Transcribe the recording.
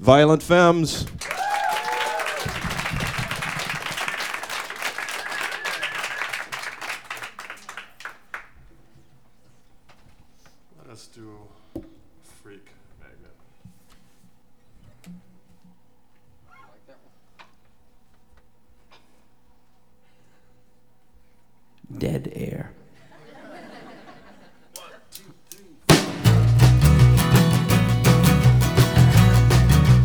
Violent Femmes. Let's do Freak Magnet. I like that one. Dead Air.